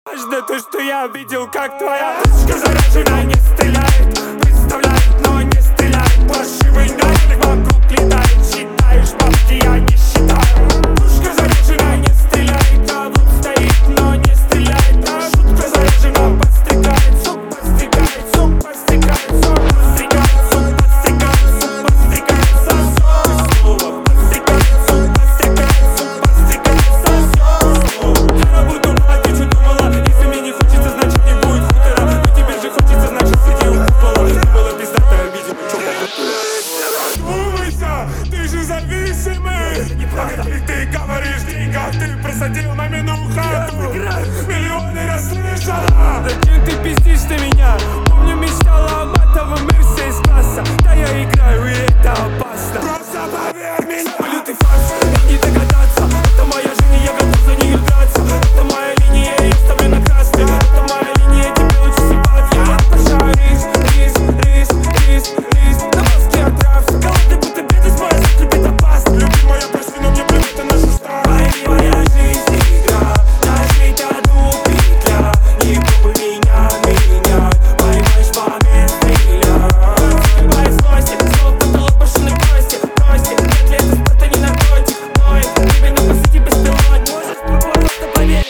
Важно то, что я видел, как твоя пушка заряжена, не стреляет. Представляет, но не стреляет. Паршивый дальник вокруг летает. Считаешь бабки, я не считаю. Пушка заряжена, не стреляет. А вот стоит, но не стреляет. А шутка заряжена, подстрекает. Сук подстрекает, сук подстрекает. Сук подстрекает, сук подстрекает. Сук подстрекает, сосок. Снова подстрекает, сук подстрекает. Сук подстрекает, сосок. Я буду платить, что думала. Если мне не хочется, значит не будет хутора. Но тебе же хочется, значит сиди у купола. Ты была пиздатая, видимо, чё Думайся, ты же зависимый. Неправда. И ты говоришь деньгах, ты просадил мамину хату. Миллионы расслышала. Зачем ты пиздишь на меня? Помню, мечтала о матовом Мерсе из класса. Да я играю, и это опасно. Просто поверь мне. Полюты фарс, не догадаться. Это моя жизнь, я готов за нее драться. Это моя линия, я ставлю на красный. Это моя линия, тебе лучше съебаться. Я обожаю рис. На мозге отрався. Голодный, будто бедность моя, заклепит опасно. Любимая, прости, но мне плевать на нашу старую. Моя жизнь игра, нажить одну петля. Не пробуй меня. Поймаешь момент, стреляй. Моя злости, снова потолок машины кости. 5 лет спорта не наркотик. Ноет, именно по сути беспилотник. Можешь попробовать, но поверь.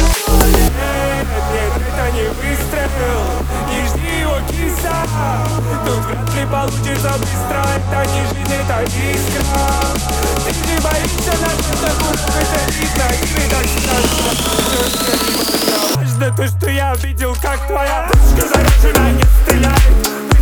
Нет, это не выстрел. Не жди его, киса. Тут вряд ли получится быстро. Это не жизнь, это искра. Ты же боишься нас, это курок, это видно. И так страшно. Важно то, что я видел, как твоя пушка заряжена, не стреляет.